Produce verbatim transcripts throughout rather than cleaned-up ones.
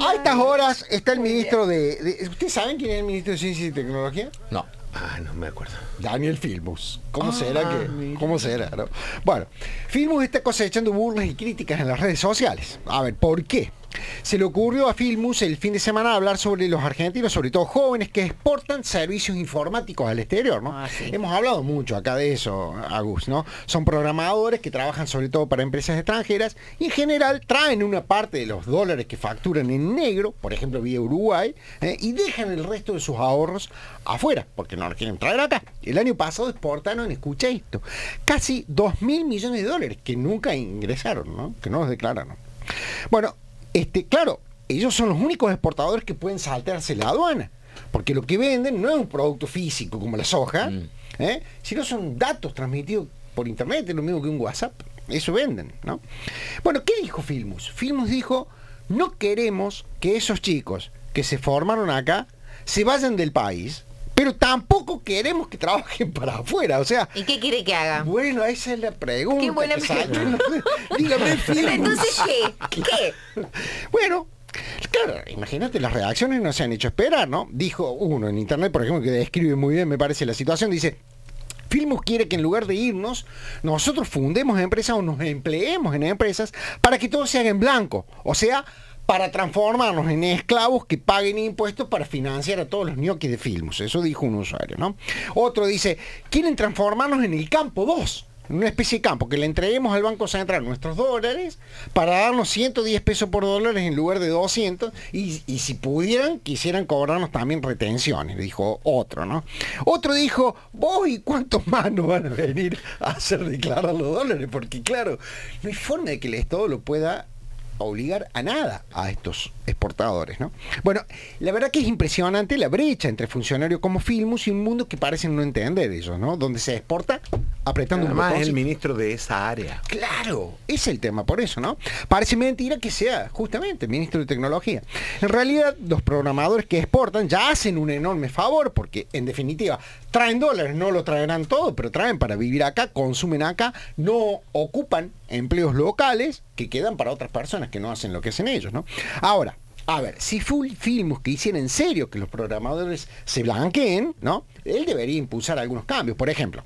A estas horas está el ministro de, de... ¿Ustedes saben quién es el ministro de Ciencia y Tecnología? No. Ah, no me acuerdo. Daniel Filmus. ¿Cómo ah, será que? Mira. ¿Cómo será? ¿No? Bueno, Filmus está cosechando burlas y críticas en las redes sociales. A ver, ¿por qué? Se le ocurrió a Filmus el fin de semana hablar sobre los argentinos, sobre todo jóvenes, que exportan servicios informáticos al exterior, ¿no? Ah, sí. Hemos hablado mucho acá de eso, Agus, ¿no? Son programadores que trabajan sobre todo para empresas extranjeras y en general traen una parte de los dólares que facturan en negro, por ejemplo vía Uruguay, ¿eh? y dejan el resto de sus ahorros afuera, porque no los quieren traer acá. El año pasado exportaron, escucha esto, casi dos mil millones de dólares que nunca ingresaron, ¿no? Que no los declararon. Bueno, Este, claro, ellos son los únicos exportadores que pueden saltarse la aduana, porque lo que venden no es un producto físico como la soja, mm. ¿eh? sino son datos transmitidos por internet, es lo mismo que un WhatsApp, eso venden, ¿no? Bueno, ¿qué dijo Filmus? Filmus dijo, no queremos que esos chicos que se formaron acá se vayan del país, pero tampoco queremos que trabajen para afuera, o sea... ¿Y qué quiere que haga? Bueno, esa es la pregunta. Qué buena pregunta. Dígame, Filmus. Entonces, ¿qué? ¿Qué? Bueno, claro, imagínate, las reacciones no se han hecho esperar, ¿no? Dijo uno en internet, por ejemplo, que describe muy bien, me parece, la situación, dice... Filmus quiere que en lugar de irnos, nosotros fundemos empresas o nos empleemos en empresas para que todo se haga en blanco, o sea... para transformarnos en esclavos que paguen impuestos para financiar a todos los ñoquis de Filmus. Eso dijo un usuario, ¿no? Otro dice, quieren transformarnos en el campo dos, en una especie de campo, que le entreguemos al Banco Central nuestros dólares para darnos ciento diez pesos por dólares en lugar de doscientos y, y si pudieran, quisieran cobrarnos también retenciones, dijo otro, ¿no? Otro dijo, vos y cuántos más nos van a venir a hacer declarar los dólares, porque claro, no hay forma de que el Estado lo pueda obligar a nada a estos exportadores, ¿no? Bueno, la verdad que es impresionante la brecha entre funcionarios como Filmus y un mundo que parecen no entender ellos, ¿no? Donde se exporta apretando un botón. Además es el ministro de esa área. Claro, es el tema, por eso, ¿no? Parece mentira que sea justamente el ministro de Tecnología. En realidad, los programadores que exportan ya hacen un enorme favor, porque en definitiva traen dólares, no lo traerán todo, pero traen para vivir acá, consumen acá, no ocupan empleos locales que quedan para otras personas que no hacen lo que hacen ellos, ¿no? Ahora, a ver, si full Filmus que hiciera en serio que los programadores se blanqueen, ¿no? Él debería impulsar algunos cambios. Por ejemplo,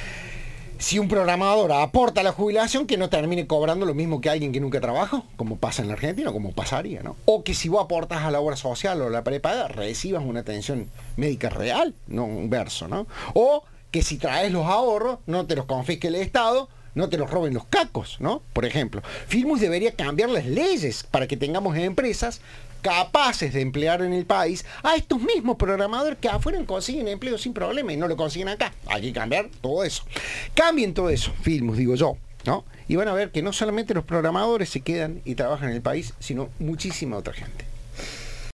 si un programador aporta a la jubilación, que no termine cobrando lo mismo que alguien que nunca trabajó, como pasa en la Argentina, como pasaría, ¿no? O que si vos aportas a la obra social o a la prepaga, recibas una atención médica real, no un verso, ¿no? O que si traes los ahorros, no te los confisque el Estado, no te los roben los cacos, ¿no? Por ejemplo, Filmus debería cambiar las leyes para que tengamos empresas capaces de emplear en el país a estos mismos programadores que afuera consiguen empleo sin problema y no lo consiguen acá. Hay que cambiar todo eso. Cambien todo eso, Filmus, digo yo, ¿no? Y van a ver que no solamente los programadores se quedan y trabajan en el país, sino muchísima otra gente.